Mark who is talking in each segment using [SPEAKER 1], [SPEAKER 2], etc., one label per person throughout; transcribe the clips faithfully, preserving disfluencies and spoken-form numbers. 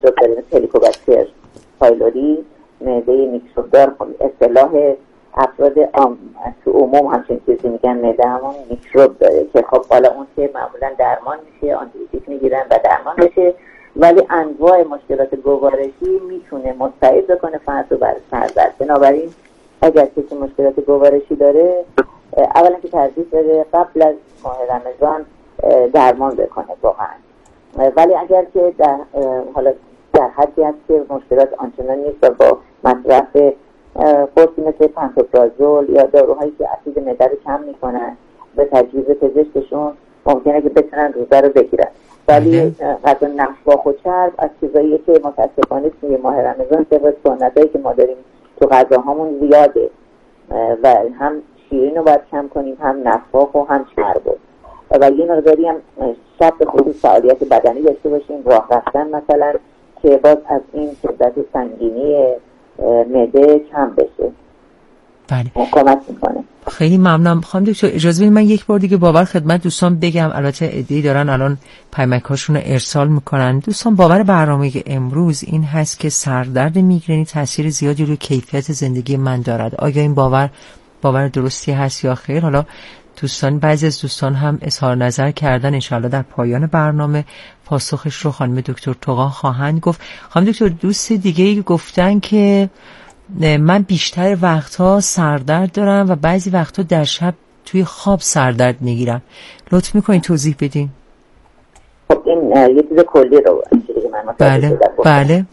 [SPEAKER 1] میکروب هلیکوباکتر پایلوری، معده میکروبدار. اصطلاح افراد عام تو عموم همچین چیزی میگن معده همون میکروب داره که خب حالا اون که معمولا درمان میشه، آنتیبیوتیک میگیرن و درمان میشه، ولی انواع مشکلات گوارشی میتونه مستعد بکنه فرد رو بر سردرد. بنابراین اگر کسی مشکلات گوارشی داره، اولا که ترجیح بده قبل از ماه رمضان درمان بکنه واقعا. ولی اگر که در حالا در حدی هست که مشکلات آنچنان نیست و با مصرف قرصی مثل پانتوپرازول یا داروهایی که اسید معده رو کم میکنن به تجویز پزشکشون ممکنه که بتونن روزه رو بگیرن. ولی غذا نفاخ و چرب از چیزاییه که متاسفانه توی ماه رمضان طبق سنتایی که ما داریم تو غذاهامون زیاده و هم شیرین رو باید کم کنیم، هم نفاخ و هم چرب. و یه مقداری هم شب به خصوص فعالیت بدنی داشته باشیم، راه رفتن مثلا، که باز از این شدت سنگینی معده کم بشه.
[SPEAKER 2] بله.
[SPEAKER 1] کمک میکنه.
[SPEAKER 2] خیلی ممنونم. خانم دکتر اجازه بدید من یک بار دیگه باور خدمت دوستان بگم، البته عده‌ای دارن الان پیامک‌هاشون رو ارسال میکنن. دوستان باور برنامه امروز این هست که سردرد میگرنی تاثیر زیادی روی کیفیت زندگی من دارد. آیا این باور باور درستی هست یا خیر؟ حالا دوستان، بعضی از دوستان هم اظهار نظر کردن، انشاءالله در پایان برنامه پاسخش رو خانم دکتر توقا خواهند گفت. خانم دکتر دوست دیگه‌ای گفتن که من بیشتر وقتها سردرد دارم و بعضی وقتها در شب توی خواب سردرد میگیرم. لطف میکنید توضیح بدین؟
[SPEAKER 1] خب این یه چیز کلی رو چیزی که من متوجه
[SPEAKER 2] بله
[SPEAKER 1] شدم.
[SPEAKER 2] بله.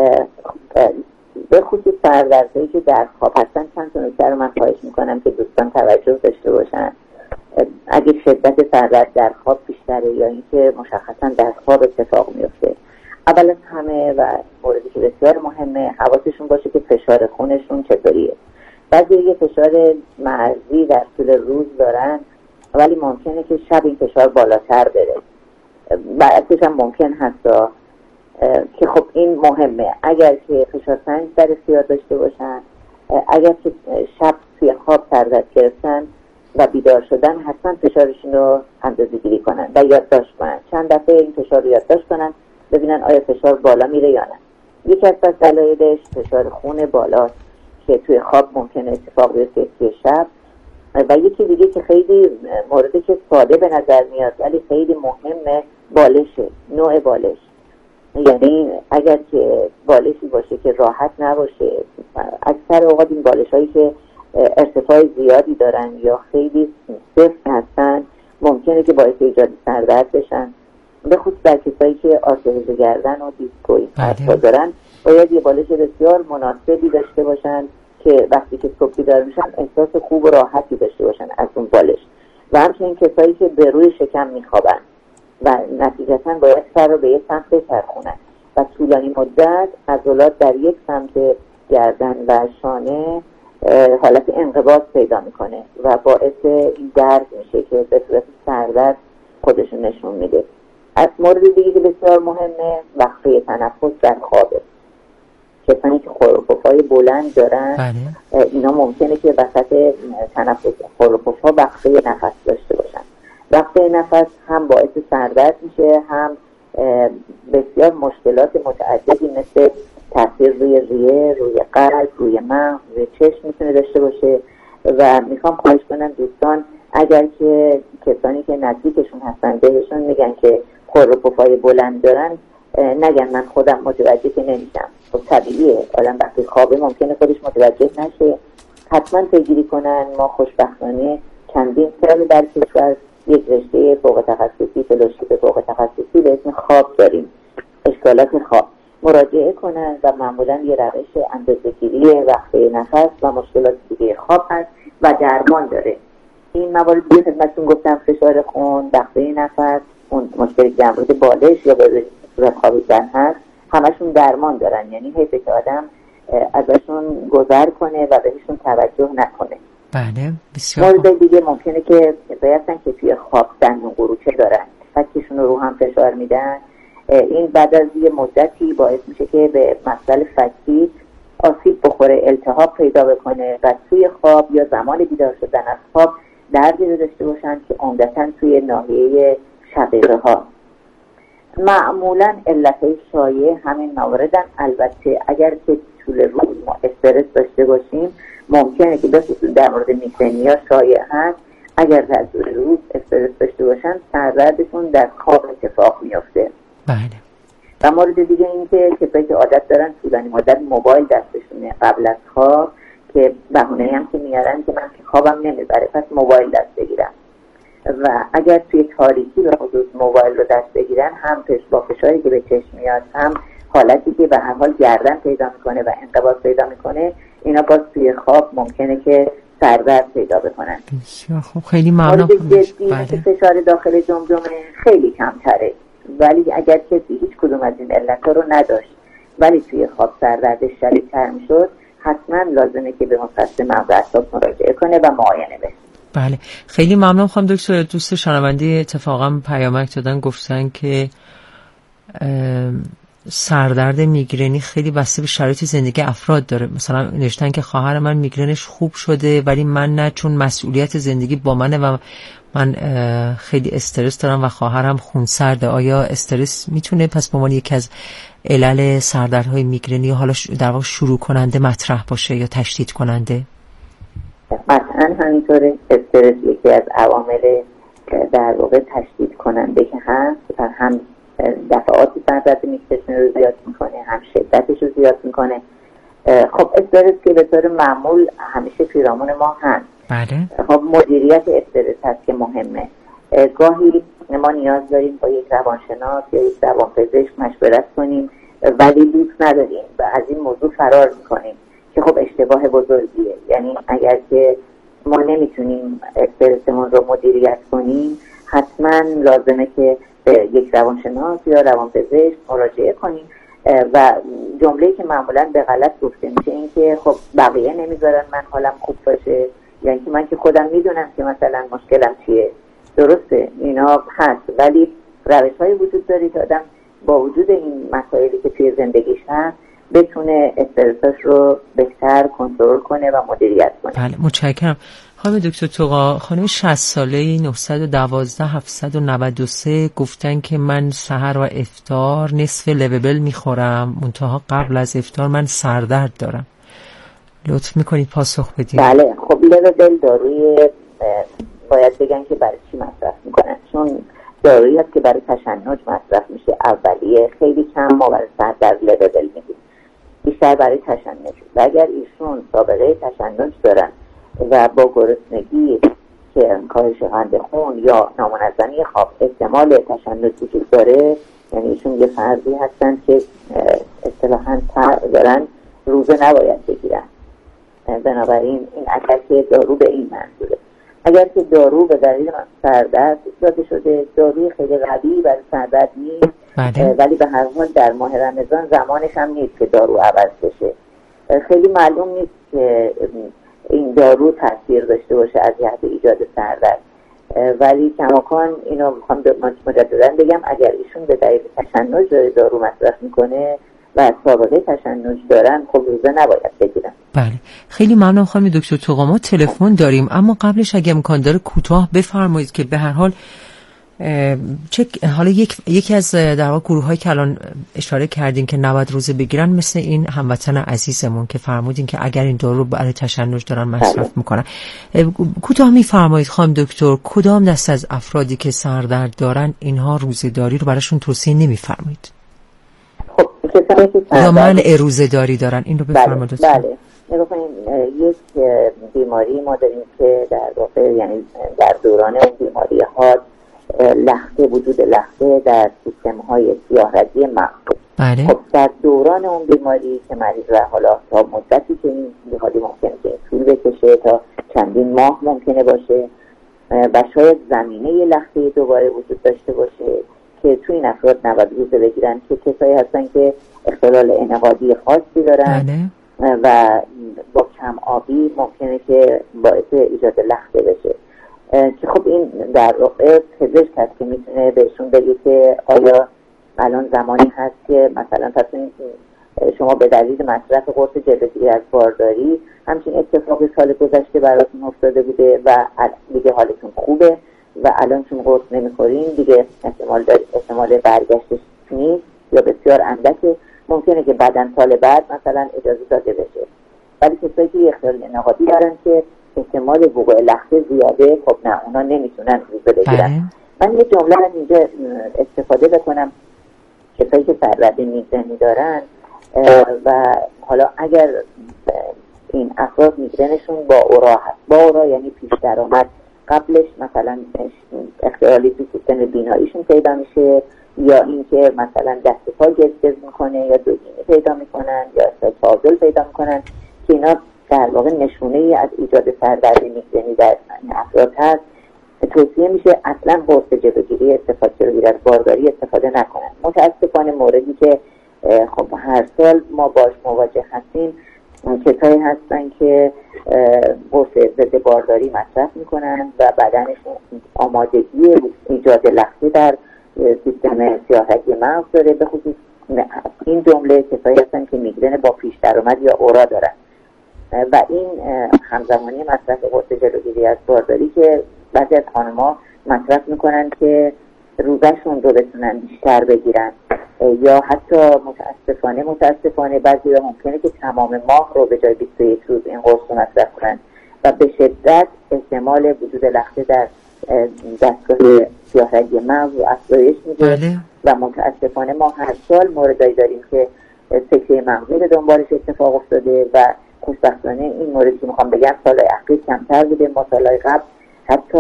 [SPEAKER 1] به خصوص سردردهایی که در خواب هستن چند تا نکته رو من خواهش میکنم که دوستان توجه داشته باشن. اگه شدت سردرد در خواب بیشتره یا اینکه مشخصا در خواب اتفاق میفته، اول از همه و موردی که بسیار مهمه حواسشون باشه که فشار خونشون چطوریه. بعضی یه فشار مرزی در طول روز دارن ولی ممکنه که شب این فشار بالاتر بره، بعدش هم ممکن هست که خب این مهمه. اگر که فشار سنج در اختیار داشته باشن، اگر که شب توی خواب سردرد گرفتن و بیدار شدن، حتما فشارشون رو اندازه گیری کنن و یادداشت کنن. چند دفعه این فشار رو یادداشت کنن ببینن آیا فشار بالا میره یا نه. یکی از دلایلش فشار خون بالاست که توی خواب ممکنه اتفاق بیفته توی شب. و یکی دیگه که خیلی موردی که ساده به نظر میاد ولی خیلی مهمه، بالشه، نوع بالش. یعنی اگر که بالشی باشه که راحت نباشه، اکثر اوقات این بالش هایی که ارتفاع زیادی دارن یا خیلی سفت هستن ممکنه که باعث ایجاد سردرد بشن. به خصوص در کسایی که آرتروز گردن و دیسکوی حتی دارن باید یه بالش بسیار مناسبی داشته باشن که وقتی که صبح بیدار میشن احساس خوب و راحتی داشته باشن از اون بالش. و همچنین کسایی که به روی شکم میخوابن و نتیجتا باید سر رو به یک سمت بچرخونن و طولانی مدت عضلات در یک سمت گردن و شانه حالت انقباض پیدا میکنه و باعث این درد میشه که به صورت سردرد خودشون نشون میده. از مورد دیگه که بسیار مهمه وقفه تنفس در خوابه. کسانی که خروپفای بلند دارن بله. اینا ممکنه که وسط تنفس خروپفا وقفه نفس داشته باشن. وقفه نفس هم باعث سردرد میشه، هم بسیار مشکلات متعددی مثل تاثیر روی ریه، روی قلب، روی مغز، روی چشم میتونه داشته باشه. و میخوام خواهش کنم دوستان اگر که کسانی که نزدیکشون هستن بهشون میگن که خروپفای بلند دارن، نگن من خودم متوجه که نمیشم. خب طبیعیه، آدم وقتی خوابه ممکنه خودش متوجه نشه. حتما پیگیری کنن. ما خوشبختانه چندین سال در کشور یک رشته فوق تخصصی، فلوشیپ فوق تخصصی به اسم خواب داریم، اشکالات خواب. مراجعه کنن و معمولا یه روش اندازه‌گیری وقفه نفس و مشکلات دیگه خواب هست و درمان داره. این موارد دیگه خدمتتون گفتم، فشار خون، وقفه نفس، اون مشکلی که در مورد بالش یا به صورت خوابیدن هست، همشون درمان دارن. یعنی حیفه که آدم ازشون گذر کنه و بهشون توجه نکنه.
[SPEAKER 2] بله بسیار.
[SPEAKER 1] مورد دیگه ممکنه که کسایی هستن که توی خواب دندون قروچه دارن، فکشون رو رو هم فشار میدن. این بعد از یه مدتی باعث میشه که به مفصل فکی آسیب بخوره، التهاب پیدا بکنه و توی خواب یا زمان بیدار شدن از خواب دردی رو داشته باشن که عمدتاً توی ناحیه شقیقه ها. معمولا علتهای شایع همین مواردن. البته اگر که طول روز ما استرس داشته باشیم ممکنه که بخصوص در مورد میگرنیا شایع هست، اگر در طول روز استرس داشته باشن سردردشون در خواب اتفاق میفته.
[SPEAKER 2] بله.
[SPEAKER 1] و مورد دیگه این که کسایی که عادت دارن طولانی مدت موبایل دستشونه قبل از خواب، که بهونه هم که میارن که من که خوابم نمیبره پس موبایل دست بگیرم، و اگر توی تاریکی به خصوص موبایل رو دست بگیرن هم پش با فشاری که به چشم میاد هم حالتی که به هر حال گردن پیدا میکنه و انقباض پیدا میکنه، اینا باز توی خواب ممکنه که سردرد پیدا بکنن.
[SPEAKER 2] بسیار خوب، خیلی ممنون.
[SPEAKER 1] بله. فشار داخل جمجمه خیلی کمتره، ولی اگر کسی هیچ کدوم از این علتها رو نداشت ولی توی خواب سردردش شدیدتر میشد، حتما لازمه که به متخصص مغز اعصاب مراجعه کنه و معاینه بشه.
[SPEAKER 2] بله، خیلی ممنون خانم دکتر. دوست شنونده اتفاقا پیامک دادن گفتن که سردرد میگرنی خیلی بسته به شرایط زندگی افراد داره. مثلا نوشتن که خواهر من میگرنش خوب شده ولی من نه، چون مسئولیت زندگی با منه و من خیلی استرس دارم و خواهرم خونسرده. آیا استرس میتونه پس به عنوان یکی از علل سردردهای میگرنی حالا در واقع شروع کننده مطرح باشه یا تشدید کننده؟
[SPEAKER 1] قطعا همینطوره. استرس یکی از عوامل در واقع تشدید کننده که هست، هم دفعات سردرد میگرنی رو زیاد میکنه هم شدتش رو زیاد میکنه. خب استرس که به طور معمول همیشه پیرامون ما هست.
[SPEAKER 2] بله.
[SPEAKER 1] خب مدیریت استرس هست که مهمه. گاهی ما نیاز داریم با یک روانشناس یا یک روانپزشک مشورت کنیم ولی دوست نداریم و از این موضوع فرار میکنیم که خب اشتباه بزرگیه. یعنی اگر که ما نمیتونیم استرسمون رو مدیریت کنیم حتما لازمه که به یک روانشناس یا روانپزشک مراجعه کنیم. و جمله‌ای که معمولا به غلط گفته میشه این که خب بقیه نمیذارن من حالم خوب باشه، یعنی که من که خودم میدونم که مثلا مشکلم چیه. درسته اینا هست، ولی روش‌هایی وجود داره که آدم با وجود این مسائلی که توی زندگیش هست بتونه استرسش رو بهتر کنترل کنه و مدیریت کنه.
[SPEAKER 2] بله متشکرم. خانم دکتر توقا، خانم شصت ساله نهصد و دوازده هفتصد و نود و سه گفتن که من سحر و افطار نصف لوبل میخورم، منتها قبل از افطار من سردرد دارم. لطف میکنید پاسخ بدید.
[SPEAKER 1] بله خب لوبل داروی باید بگن که برای چی مصرف میکنن، چون دارویی هست که برای تشنج مصرف میشه اولیه، خیلی کم ما برای سردرد لوبل میدیم، بیشتر برای تشنج. و اگر ایشون سابقه تشنج دارن و با گرسنگی که کاهش قند خون یا نامنظمی خواب احتمال تشنج وجود داره، یعنی ایشون یه فردی هستن که اصطلاحاً دارن روزه نباید بگیرن. بنابراین این اگر که دارو به این منظوره. اگر که دارو به دلیل سردرد داده شده، داروی خیلی قوی برای سردرد نیست، ولی به هر حال در ماه رمضان زمانش هم نیست که دارو عوض بشه. خیلی معلوم نیست که این دارو تاثیر داشته باشه از جهت ایجاد سردرد، ولی کماکان اینو میخوام مجددا بگم اگر ایشون به دلیل تشنج داره دارو مصرف میکنه و سابقه تشنج دارن خب روزه نباید بگیرن.
[SPEAKER 2] بله خیلی ممنون خانم دکتر توقا. ما تلفن داریم اما قبلش اگه امکان داره کوتاه بفرمایید که به هر حال چه حالا یک یکی از در واقع گروه‌هایی که الان اشاره کردین که نود روزه بگیرن مثل این هموطن عزیزمون که فرمودین که اگر این دارو برای تشنج دارن مصرف میکنن، کوتاه میفرمایید خانم دکتر کدام دست از افرادی که سردرد دارن اینها روزه‌داری رو براشون توصیه نمیفرمایید؟
[SPEAKER 1] خب کسانی که
[SPEAKER 2] یا منع روزه‌داری دارن این رو بفرمایید.
[SPEAKER 1] بله بله نگاه کنیم، یک بیماری ما داریم که در واقع یعنی در دوران اون بیماری ها لخته وجود لخته در سیستم های سیاه‌رگی مغز.
[SPEAKER 2] بله.
[SPEAKER 1] خب در دوران اون بیماری که مریض و حالا تا مدتی که این بیماری ممکنه که طول بکشه تا چندین ماه ممکنه باشه و شاید زمینه لخته دوباره وجود داشته باشه که توی این افراد نود روزه بگیرن که کسایی هستن که اختلال انعقادی خاصی دارن.
[SPEAKER 2] بله.
[SPEAKER 1] و با کم آبی ممکنه که باعث ایجاد لخته بشه که خب این در واقع پزشک هست که میتونه بهشون بگه که آیا الان زمانی هست که مثلا پس شما به دلیل مصرف قرص جلوگیری از بارداری همچین اتفاقی سال گذشته براتون افتاده بوده و دیگه حالتون خوبه و الان چون قرص نمیخوریم دیگه احتمال داریم احتمال برگشتش نیست یا بسیار اندکه، ممکنه که بعداً سال بعد مثلا اجازه داده بشه. ولی کسایی که اختلال انعقادی دارن که احتمال وقوع لخته زیاده، خب نه اونا نمیتونن روزه بگیرن. من یه جمله رو اینجا استفاده بکنم، کسایی که سردرد میگرنی دارن و حالا اگر این افراد میگرنشون با اورا هست، با اورا یعنی پیش درآمد، قبلش مثلا اختلالی تو سیستم بیناییشون پیدا میشه یا اینکه مثلا دست پا گزگز میکنه یا دوگینه پیدا میکنن یا تعادل پیدا میکنن که اینا در واقع نشونه ای از ایجاد سردرد میگرنی در افراد هست، توصیه میشه اصلا قرص جلوگیری استفاده جلوگیری از بارداری استفاده نکنن. متاسفانه موردی که خب هر سال ما باش مواجه هستیم کسایی هستن که قرص ضد بارداری مصرف میکنن و بدنشون آمادگی ایجاد لخته در سیستم سیاه‌رگی مغز داره. به خصوص این جمله کسایی هستن که میگرن با پیش درآمد یا اورا دارن و این همزمانی مصرف قرص جلوگیری از بارداری که بعضی از خانم‌ها مصرف میکنن که روزشون رو بتونن بیشتر بگیرن یا حتی متاسفانه متاسفانه بعضی ها ممکنه که تمام ماه رو به جای بیست و یک روز این قرص رو مصرف کنن و به شدت احتمال وجود لخته در دستگاه سیاه‌رگی مغز رو افزایش میده و متاسفانه ما هر سال موردایی داریم که سکته مغزی به دنبالش اتفاق افتاده و خوشبختانه این موردی که میخوام بگم سالهای اخیر کمتر بوده، ما سالهای قبل حتی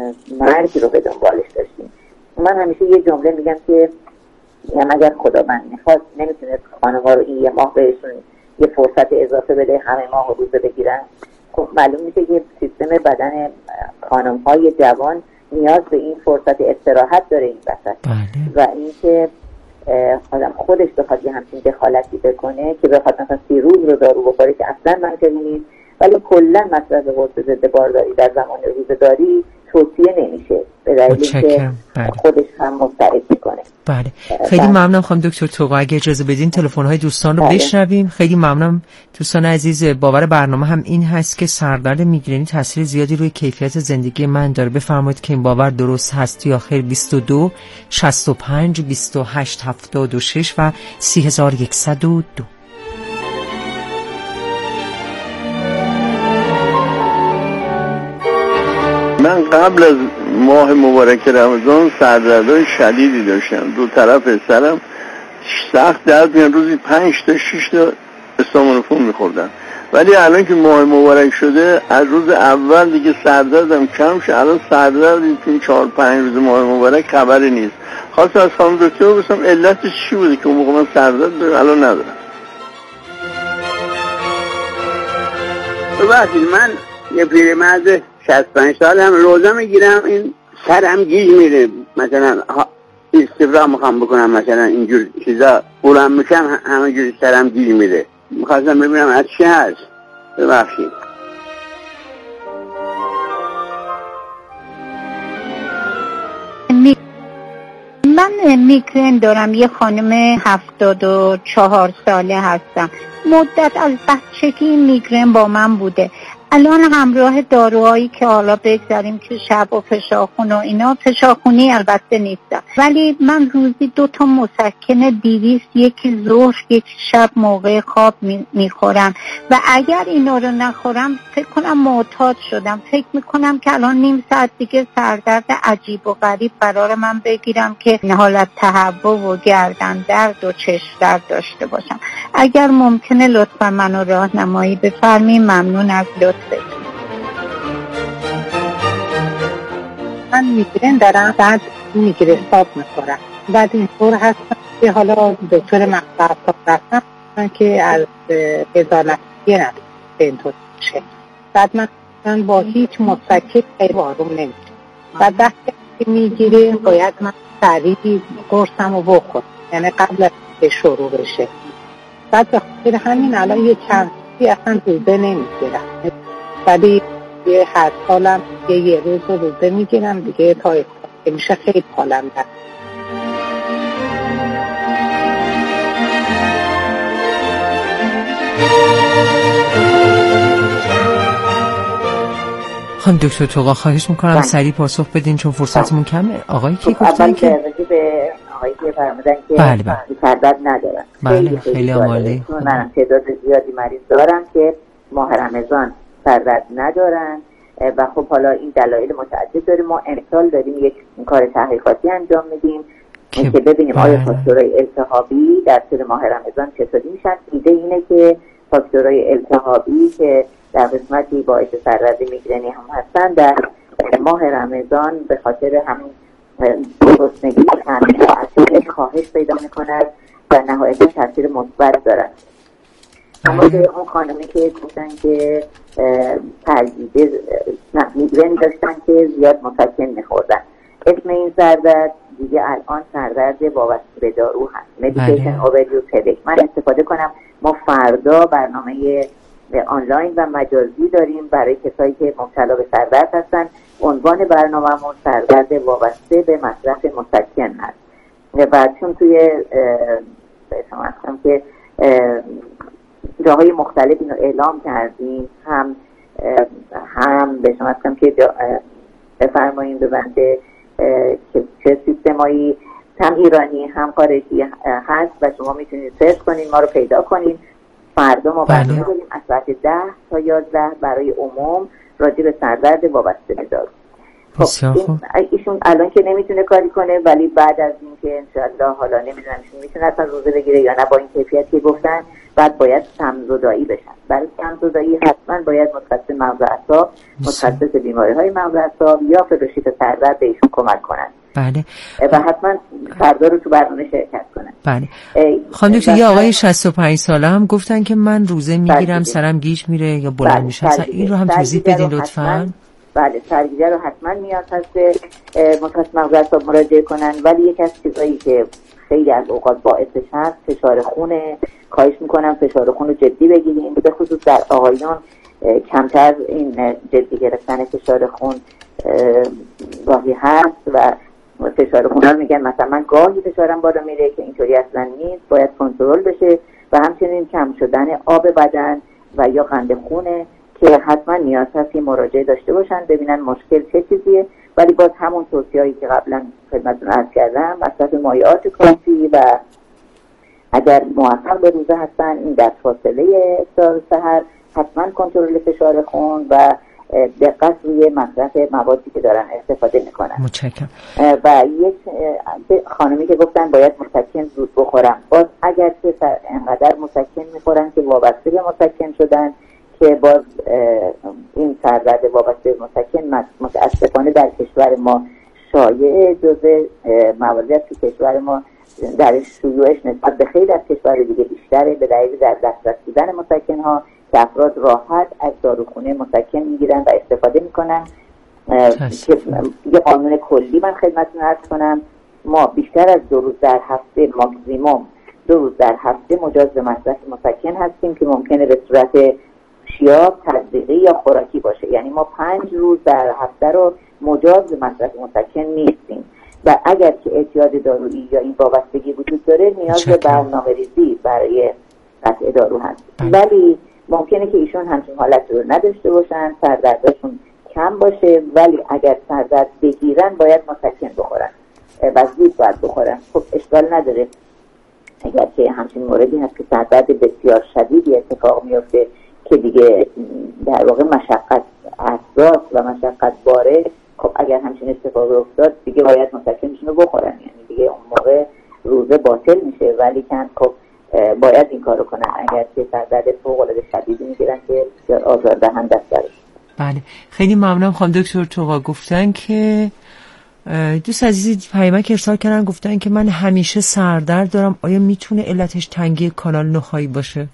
[SPEAKER 1] مرگ رو به دنبالش داشتیم. من همیشه یه جمله میگم که میگم اگر خداوند میخواست نمیتونه خانم‌ها رو این یه ماه بهشون یه فرصت اضافه بده همه ماه روزه بگیرن. خب معلوم میشه که سیستم بدن خانم‌های جوان نیاز به این فرصت استراحت داره این وسط و اینکه آدم خودش بخواد یه همچین دخالتی بکنه که بخواد مثلا سی روز رو دارو بخوره که اصلا منطقی نیست، ولی کلا مصرف قرص ضد بارداری در زمان روزه‌داری توصیه نمیشه به دلیلی که خودش هم مستعد میکنه.
[SPEAKER 2] بله خیلی ممنونم خانم دکتر توقا. اگه اجازه بدین تلفن‌های دوستان رو بله. بشنویم. خیلی ممنونم دوستان عزیز. باور برنامه هم این هست که سردرد میگرنی تاثیر زیادی روی کیفیت زندگی من داره. بفرمایید که این باور درست هست یا خیر. بیست و دو شصت و پنج بیست و هشت هفتاد و شش و سی هزار و صد و دو.
[SPEAKER 3] من قبل از ماه مبارک رمضان سردردهای شدیدی داشتم، دو طرف سرم سخت درد میان، روزی پنج تا شش تا استامینوفون میخوردم. ولی الان که ماه مبارک شده از روز اول دیگه سردردم کم شد. الان سردردی تو این چهار پنج روز ماه مبارک خبری نیست. خواستم از خانم دکتر بپرسم علتش چی بوده که اون موقع من سردرد دارم الان ندارم؟
[SPEAKER 4] ببخشید من یه پیرمرد شصت و پنج سال هم روزه میگیرم، این سرم گیج میره، مثلا استفراغ میخوام بکنم مثلا اینجور چیزا بلند میشم همینجور سرم گیج میره. میخواستم ببینم از چی هست. ببخشید.
[SPEAKER 5] من میگرن دارم، یه خانم هفتاد و چهار ساله هستم. مدت از بچگی میگرن با من بوده. الان همراه داروهایی که حالا بگذاریم که شب و فشارخون و اینا، فشارخونی البته نیستم، ولی من روزی دو تا مسکن دیویست، یکی ظهر یکی شب موقع خواب میخورم و اگر اینا رو نخورم فکر کنم معتاد شدم. فکر میکنم که الان نیم ساعت دیگه سردرد عجیب و غریب قرار من بگیرم که حالت تهوع و گردن درد و چشم درد داشته باشم. اگر ممکنه لطفا منو راهنمایی بفرمایید، ممنون از لطفتون.
[SPEAKER 6] من میگرن دارم، بعد میگیره خواب میخورم، بعد اینطور هستم که حالا دکتر مقطع رفتم من که از ازالت گرم به اینطور میشه. بعد من با هیچ مسکن خیلی آروم نمیشه و وقتی میگیره باید من سریعی قرصم رو بخورم، یعنی قبل از که شروع بشه. بعد به خاطر همین الان یه چند سی اصلا روزه نمیگیرم، ولی یه هر سالم یه یه روز رو روزه میگیرم دیگه تا میشه خیلی حالم در.
[SPEAKER 2] خانم دکتر توقا خواهش میکنم سریع پاسخ بدین چون فرصتمون کمه. آقایی که گفتن که
[SPEAKER 1] به آقایی که فرمودن که
[SPEAKER 2] بله بله
[SPEAKER 1] سردرد ندارن،
[SPEAKER 2] بله خیلی عالی.
[SPEAKER 1] من تعداد زیادی مریض دارم که ماه رمضان سردرد ندارن و خب حالا این دلایل متعدد داریم. ما امسال داریم یک کار تحقیقاتی انجام میدیم که ببینیم بله. آیا فاکتورهای التهابی در طول ماه رمضان چطوری میشن. ایده اینه که فاکتورهای التهابی که در قسمتی باعث سردرد میگرنی هم هستن در ماه رمضان به خاطر همین گرسنگی همین تأثیر کاهش پیدا میکنند و نهایتا تاثیر مثبت دارن. اما اون خانمی که گفتن که ترجیح میگرنی داشتن که زیاد مسکن میخوردن، اسم این سردرد دیگه الان سردرد وابسته به دارو هست، مدیکیشن اووردوز هدیک. من استفاده کنم ما فردا برنامه آنلاین و مجازی داریم برای کسایی که مبتلا به سردرد هستن. عنوان برنامه‌مون سردرد وابسته به مصرف مسکن هست و چون توی به شما هستم که جاهای مختلف اینو اعلام کردیم، هم هم به شما هستم که بفرماییم به بنده که چه سیستمایی هم ایرانی هم خارجی هست و شما میتونید سرچ کنید ما رو پیدا کنید. فردا ما برنامه داریم از ساعت ده تا یازده برای عموم راجع به سردرد وابسته به دارو. خب ایشون الان که نمیتونه کاری کنه ولی بعد از این که انشالله حالا نمیدونم ایشون میتونه اصلا روزه بگیره یا نه با این کیفیت که گفتن بعد باید سمزدایی بشن. برای سمزدایی حتما باید متخصص مغز اعصاب، متخصص بیماری های مغز اعصاب یا فلوشیت سردرد به ایشون کمک کنن.
[SPEAKER 2] بله.
[SPEAKER 1] و حتما فردا رو تو برنامه شرکت کنن.
[SPEAKER 2] بله. خانم دکتر یه آقای شصت و پنج ساله هم گفتن که من روزه میگیرم سرم گیج میره یا بلند میشه. این رو هم توضیح بدین لطفاً.
[SPEAKER 1] بله سرگیجه رو حتما نیاز هست متخصص مغز اعصاب مراجعه کنن، ولی یک از چیزایی که خیلی از اوقات باعثش هست فشار خونه. خواهش میکنم فشار خون رو جدی بگیریم، به خصوص در آقایان کمتر این جدی گرفتن فشار خون گاهی هست و فشار خون رو میگن مثلا من گاهی فشارم بالا میره که اینطوری اصلا نیست، باید کنترل بشه. و همچنین کم شدن آب بدن و یا قند خونه که حتما نیاز هست که مراجعه داشته باشن ببینن مشکل چه چیزیه. ولی باز همون توصیه‌ای که قبلا خدمتتون عرض کردم، مصرف مایعات کافی و اگر موفق به روزه هستن این در فاصله افطار و سحر حتما کنترل فشار خون و دقت روی مصرف موادی که دارن استفاده میکنن.
[SPEAKER 2] متشکرم.
[SPEAKER 1] و یک خانمی که گفتن باید مسکن زود بخورم، باز اگر که انقدر مسکن میخورن که وابسته به مسکن شدن که باز این سردرد وابسته به مسکن متاسفانه در کشور ما شایع، جزء مواردی است که کشور ما در شیوعش نسبت به خیلی از کشور دیگه بیشتره به دلیل در دسترس بودن مسکن ها که افراد راحت از داروخونه مسکن میگیرن و استفاده میکنن. که یه قانون کلی من خدمتتون عرض کنم، ما بیشتر از دو روز در هفته، ماکسیموم دو روز در هفته مجاز به مصرف مسکن هستیم که ممکنه به صورت شیاب، تزریقی یا خوراکی باشه. یعنی ما پنج روز در هفته رو مجاز به مصرف مسکن نیستیم و اگر که اعتیاد دارویی یا این وابستگی وجود داره نیاز به برنامه‌ریزی برای قطع دارو هست. ولی ممکنه که ایشون همچین حالت رو نداشته باشن، سردردشون کم باشه، ولی اگر سردرد بگیرن باید مسکن بخورن و زود باید بخورن. خب اشکال نداره اگر که همچین موردی هست که سردرد بسیار شدیدی اتفاق میفته که دیگه در واقع مشقت اساس و مشقت باره. خب اگر همچین اتفاقی افتاد دیگه باید مسکنشون رو بخورن، یعنی دیگه اون موقع روزه باطل میشه. ولی کن خب باید این کارو کنن اگر که سردرد فوق العاده شدیدی میگیرن که بسیار آزاردهنده است براشون.
[SPEAKER 2] بله خیلی ممنونم خانم دکتر توقا. گفتن که دوست عزیزی پیامک ارسال کردن، گفتن که من همیشه سردرد دارم، آیا میتونه علتش تنگی کانال نخایی باشه؟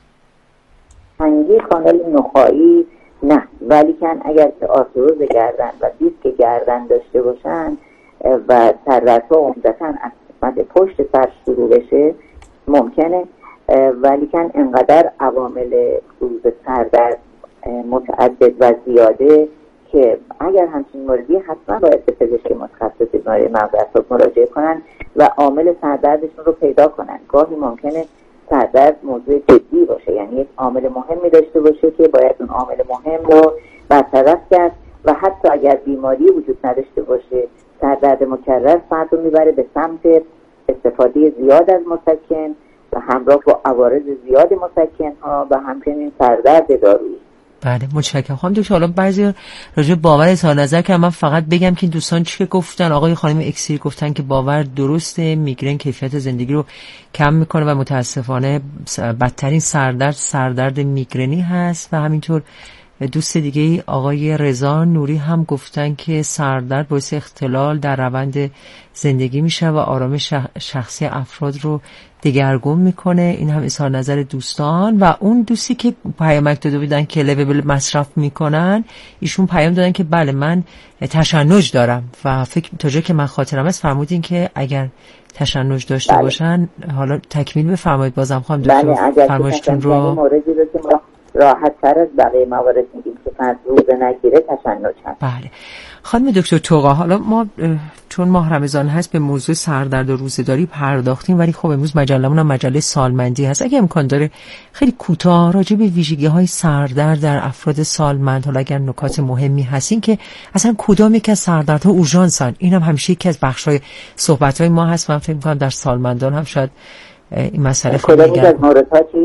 [SPEAKER 1] تنگی کانال نخایی نه، ولی کن اگر که آرتروز گردن و دیسک گردن داشته باشن و سردردها عمدتاً از قسمت پشت سر شروع بشه ممکنه، ولی کن انقدر عوامل بروز سردرد متعدد و زیاده که اگر همچین موردی حتما باید به پزشک متخصص بیماری مغز اعصاب مراجعه کنن و عامل سردردشون رو پیدا کنن. گاهی ممکنه سردرد موضوع جدی باشه، یعنی یک عامل مهمی داشته باشه که باید اون عامل مهم رو برطرف کرد. و حتی اگر بیماری وجود نداشته باشه سردرد مکرر فرد رو میبره به سمت استفاده زیاد از مسکن و همراه با عوارض زیاد مسکن ها و همچنین سردرد دارویی.
[SPEAKER 2] بله متشکرم خانم دکتر. حالا بعضی راجع به باور اظهار نظر که من فقط بگم که دوستان چی گفتن. آقای خانم اکسیر گفتن که باور درسته، میگرن کیفیت زندگی رو کم میکنه و متاسفانه بدترین سردرد سردرد میگرنی هست. و همینطور دوست دیگه ای آقای رضا نوری هم گفتن که سردرد باعث اختلال در روند زندگی میشه و آرامش شخصی افراد رو دگرگون میکنه. این هم اظهار نظر دوستان. و اون دوستی که پیامک داده بودن که لول مصرف میکنن، ایشون پیام دادن که بله من تشنج دارم و فکر تا جایی که من خاطرم است فرمودین که اگر تشنج داشته بله. باشن. حالا تکمیل بفرمایید بازم خواهم دکتر
[SPEAKER 1] بله.
[SPEAKER 2] فرمایشتون رو.
[SPEAKER 1] موردی رو که ما راحت تر از بقیه موارد میگیم که فرد روزه نگیره تشنج هست.
[SPEAKER 2] بله خانم دکتر توقا، حالا ما چون ماه رمضان هست به موضوع سردرد و روزه‌داری پرداختیم، ولی خب امروز مجلمون هم مجله سالمندی هست. اگه امکان داره خیلی کوتاه راجع به ویژگی‌های سردرد در افراد سالمند، حالا اگر نکات مهمی هستین که اصلا کدام یک از سردردها اورژانسن، این هم همیشه یکی از بخش‌های صحبت‌های ما هست. من فکر می‌کنم در سالمندان هم شاید این مسئله خیلی
[SPEAKER 1] کدام از موردها چی؟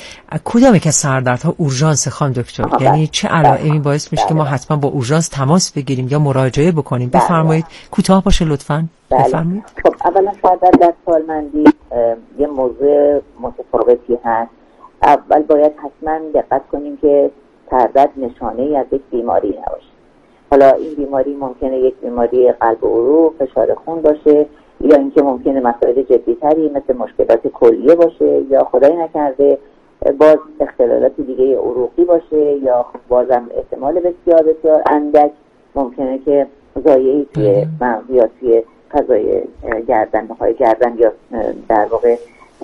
[SPEAKER 2] کدام یک از سردردها اورژانس خانم دکتر؟
[SPEAKER 1] آه
[SPEAKER 2] یعنی چه علائمی باعث میشه که ما حتما با اورژانس تماس بگیریم یا مراجعه بکنیم؟ بفرمایید کوتاه باشه لطفاً. بفرمایید.
[SPEAKER 1] خب اولا سردرد در سالمندی یه موضوع متفاوتی هست. اول باید حتما دقت کنیم که سردرد نشانه ای از یک بیماری نباشه. حالا این بیماری ممکنه یک بیماری قلب و عروق، فشار خون باشه، یا اینکه ممکنه مسائل جدی‌تری مثل مشکلات کلیه باشه، یا خدای نکرده باز اختلالات دیگه عروقی باشه، یا بازم احتمال بسیار بسیار اندک ممکنه که ضایعی توی مغز یا توی فضای گردن های گردن یا در واقع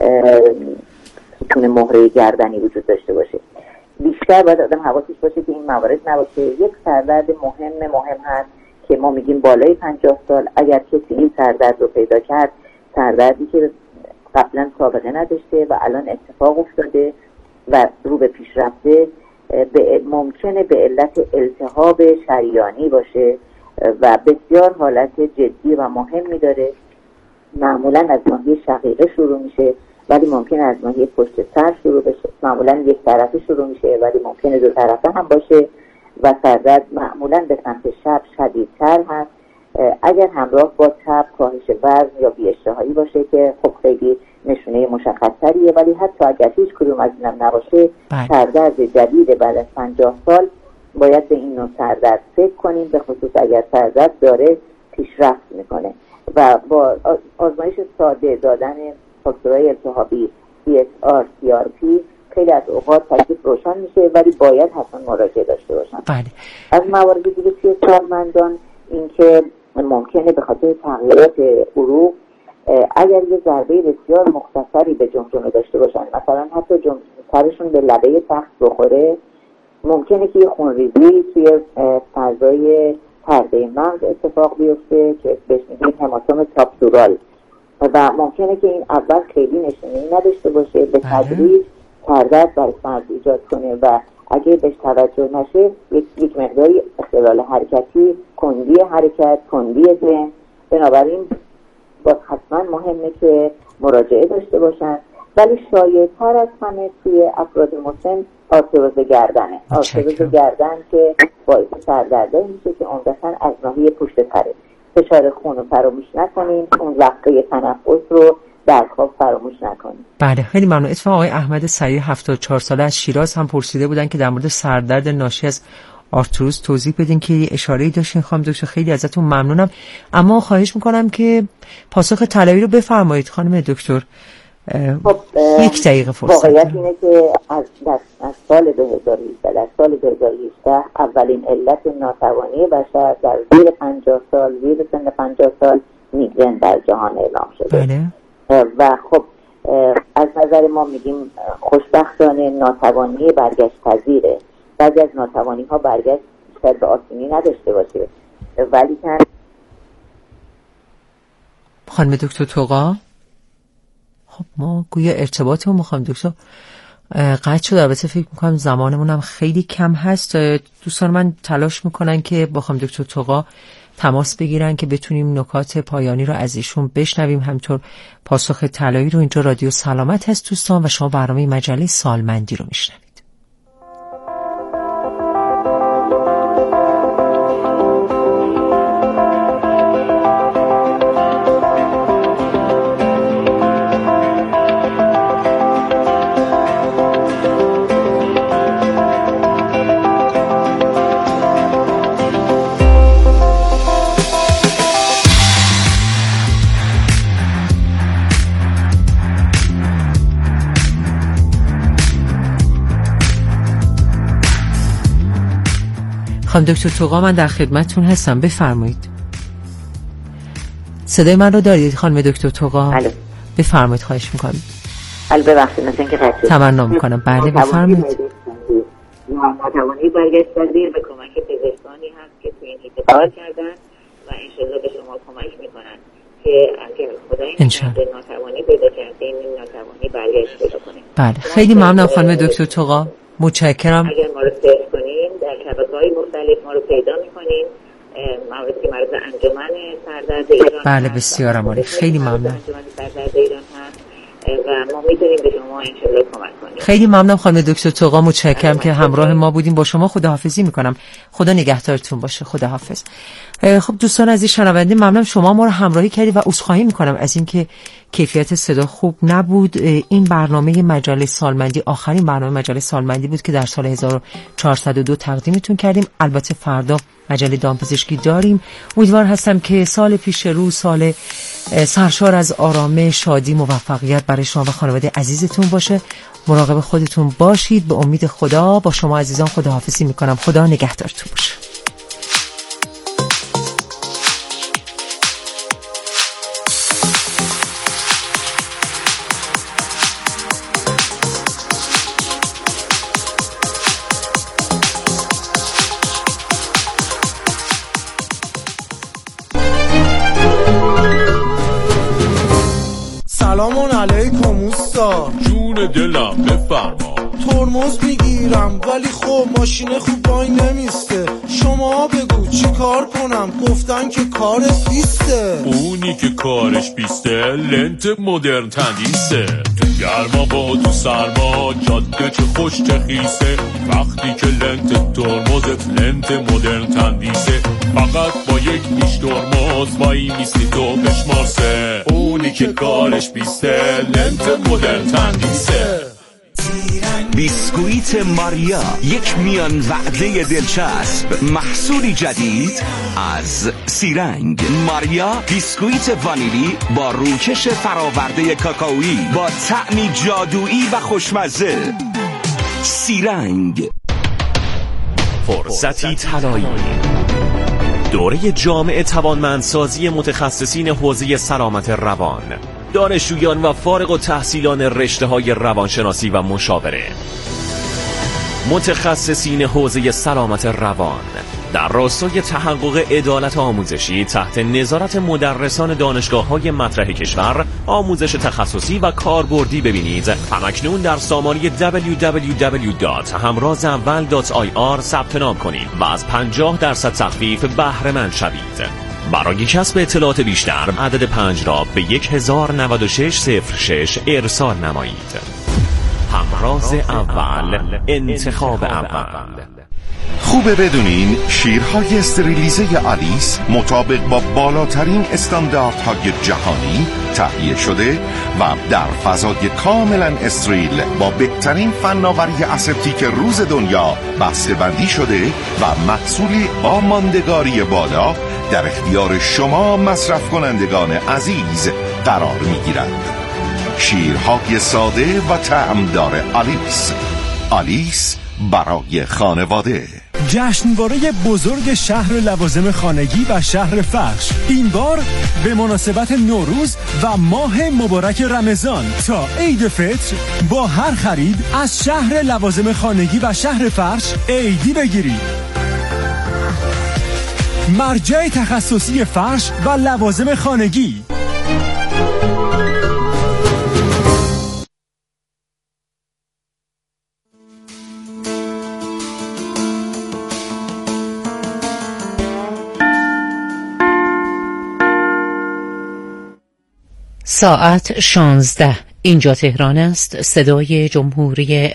[SPEAKER 1] ستون مهره گردنی وجود داشته باشه. بیشتر باید آدم حواسش باشه که این موارد نباشه. یک سردرد مهم مهم هست که ما میگیم بالای پنجاه سال. اگر کسی این سردرد رو پیدا کرد، سردردی که قبلا سابقه نداشته و الان اتفاق افتاده و رو به پیش رفته، به ممکنه به علت التهاب شریانی باشه و بسیار حالت جدی و مهمی داره. معمولا از ناحیه شقیقه شروع میشه ولی ممکنه از ناحیه پشت سر شروع بشه. معمولا یک طرفه شروع میشه ولی ممکنه دو طرفه هم باشه و سردرد معمولا به سمت شب شدیدتر هست. اگر همراه با تب، کاهش وزن یا بی‌اشتهایی باشه که خب خیلی نشونه مشخص‌تریه، ولی حتی اگر هیچ کدوم از اینم نباشه، سردرد جدید بعد از پنجاه سال باید به این نوع سردرد فکر کنیم، به خصوص اگر سردرد داره پیشرفت میکنه و با آزمایش ساده دادن فاکتورهای التهابی سی اس آر، سی آر پی خیلی از اوقات تکلیف روشن میشه، ولی باید حتما مراجعه داشته باشن.
[SPEAKER 2] بله.
[SPEAKER 1] از موارد دیگه توی سالمندان اینکه ممکنه به خاطر تغییرات عروق اگر یه ضربه بسیار مختصری به جمجمه داشته باشن، مثلا حتی سرشون به لبه تخت بخوره، ممکنه که یه خونریزی توی فضای پرده مغز اتفاق بیفته که بهش میگیم هماتوم تابسورال و ممکنه که این اول خیلی نشونه‌ای نداشته باشه، به تدریج سردرد برای فرد ایجاد کنه و اگه بهش توجه نشه یک, یک مقداری اختلال حرکتی، کندی حرکت، کندی ذهن. بنابراین باز حتما مهمه که مراجعه داشته باشن، ولی شایع‌تر از همه توی افراد مسن آرتروز گردنه. آرتروز گردن که باعث سردرده میشه که عمدتاً از ناحیه پشت سره. فشار خون رو فراموش نکنیم، اون لحظه تنفس رو در خواب فراموش نکنیم.
[SPEAKER 2] بله خیلی ممنون. اتفاقا آقای احمد سریع هفتاد و چهار ساله از شیراز هم پرسیده بودن که در مورد سردرد ناشی از آرتروز توضیح بدین که یه اشاره‌ای داشتین. خانم دکتر خیلی ازتون ممنونم، اما خواهش میکنم که پاسخ طلایی رو بفرمایید خانم دکتر.
[SPEAKER 1] خب
[SPEAKER 2] یک دقیقه فرصت.
[SPEAKER 1] واقعیت اینه که از, از سال دو هزار و هجده در سال دو هزار و هجده اولین علت ناتوانی بشر در زیر پنجاه سال، زیر سن پنجاه سال میگرن در جهان اعلام شده.
[SPEAKER 2] بله.
[SPEAKER 1] و خب از نظر ما میگیم خوشبختانه ناتوانی برگشت پذیره. بعضی از ناتوانی ها برگشت شاید به آسونی نداشته باشه، ولی که
[SPEAKER 2] خانم دکتر توقا، خب ما گویا ارتباطمون خانم دکتر قطع شد. البته فکر میکنم زمانمون هم خیلی کم هست. دوستان من تلاش میکنن که با خانم دکتر طغا تماس بگیرن که بتونیم نکات پایانی رو از ایشون بشنویم. همینطور پاسخ طلایی رو. اینجا رادیو سلامت هست دوستان و شما برنامه مجله سالمندی رو میشنوید. خانم دکتر طغا من در خدمتتون هستم، بفرمایید. صدای من رو دارید خانم دکتر طغا؟
[SPEAKER 1] بله
[SPEAKER 2] بفرمایید، خواهش میکنم.
[SPEAKER 1] بله ببخشید مثلا اینکه قطع شد.
[SPEAKER 2] تمنا میکنم. بله بفرمایید.
[SPEAKER 1] ناتوانی برگشت پذیر به کمک پزشکانی هست که تو این حیطه کار کردن و انشالله به شما کمک میکنن که اگر خدای نکرده ناتوانی پیدا کردین این ناتوانی برگشت پیدا کنید.
[SPEAKER 2] بله خیلی ممنونم خانم دکتر طغا، متشکرم.
[SPEAKER 1] اگر ما رو سرچ کنین در شبکه‌های مختلف ما رو پیدا می‌کنین. موردی که مربوط به انجمن سردرد ایران
[SPEAKER 2] بله بسیار عالی، خیلی ممنون.
[SPEAKER 1] انجمن سردرد ایران هست و ما می‌تونیم به شما انشالله کمک کنیم.
[SPEAKER 2] خیلی ممنونم خانم دکتر طغا، متشکرم که همراه ما بودیم. با شما خداحافظی می‌کنم. خدا نگهدارتون باشه. خداحافظ. خب دوستان عزیز شنونده، ممنونم شما ما رو همراهی کردید و عذرخواهی می‌کنم از اینکه کیفیت صدا خوب نبود. این برنامه مجله سالمندی آخرین برنامه مجله سالمندی بود که در سال هزار و چهارصد و دو تقدیمتون کردیم. البته فردا مجله دامپزشکی داریم. امیدوار هستم که سال پیش رو سال سرشار از آرامش، شادی، موفقیت برای شما و خانواده عزیزتون باشه. مراقب خودتون باشید. به امید خدا با شما عزیزان خداحافظی میکنم. خدا نگهدارتون باشه.
[SPEAKER 7] سلام علیکم اوستا.
[SPEAKER 8] جون دلم بفرما.
[SPEAKER 7] ترمز میگیرم ولی خب ماشین خوب وای نمیسته. شما بگو چی کار کنم؟ گفتن که کارت بیسته.
[SPEAKER 8] اونی که کارش بیسته لنت مدرن تندیسه. تو گرما با تو سرما جاده چه خوش چه خیسه. وقتی که لنت ترمزت لنت مدرن تندیسه. فقط با یک میش ترمز وای میستی تو بشمارسه. اونی که کارش بیسته لنت مدرن تندیسه.
[SPEAKER 9] بیسکویت ماریا، یک میان وعده دلچسب، محصولی جدید از سیرنگ. ماریا بیسکویت وانیلی با روکش فراورده کاکائویی با طعمی جادویی و خوشمزه. سیرنگ.
[SPEAKER 10] فرصتی طلایی. دوره جامع توانمندسازی متخصصین حوزه سلامت روان، دانشجویان و فارغ التحصیلان رشته‌های روانشناسی و مشاوره. متخصصین حوزه سلامت روان در راستای تحقق عدالت آموزشی تحت نظارت مدرسان دانشگاه‌های مطرح کشور آموزش تخصصی و کاربردی ببینید. همکنون در سامانه دبلیو دبلیو دبلیو دات همراز اول دات آی آر ثبت نام کنید و از پنجاه درصد تخفیف بهره مند شوید. برای کسب اطلاعات بیشتر عدد پنج را به یک هزار و نود و شش صفر شش ارسال نمایید. همراز اول، انتخاب اول.
[SPEAKER 11] خوبه بدونین شیرهای استریلیزه آلیس مطابق با بالاترین استانداردهای جهانی تهیه شده و در فضای کاملا استریل با بهترین فناوری اسپتیک روز دنیا بسته‌بندی شده و محصولی با ماندگاری بالا در اختیار شما مصرف کنندگان عزیز قرار می‌گیرد. شیرهای ساده و طعمدار آلیس. آلیس برای خانواده.
[SPEAKER 12] جشنواره بزرگ شهر لوازم خانگی و شهر فرش، این بار به مناسبت نوروز و ماه مبارک رمضان تا عید فطر با هر خرید از شهر لوازم خانگی و شهر فرش عیدی بگیرید. مرجع تخصصی فرش و لوازم خانگی.
[SPEAKER 2] ساعت شانزده. اینجا تهران است. صدای جمهوری